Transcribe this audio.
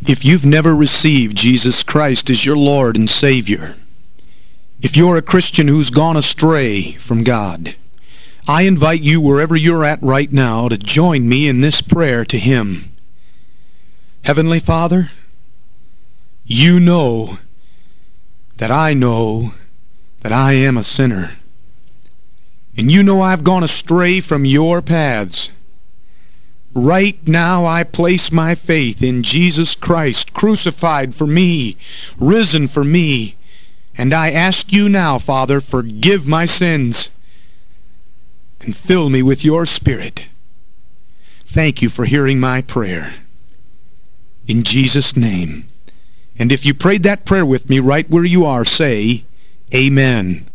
If you've never received Jesus Christ as your Lord and Savior, if you're a Christian who's gone astray from God, I invite you wherever you're at right now to join me in this prayer to Him. Heavenly Father, you know that I am a sinner. And you know I've gone astray from your paths. Right now I place my faith in Jesus Christ, crucified for me, risen for me. And I ask you now, Father, forgive my sins and fill me with your Spirit. Thank you for hearing my prayer. In Jesus' name. And if you prayed that prayer with me right where you are, say, Amen.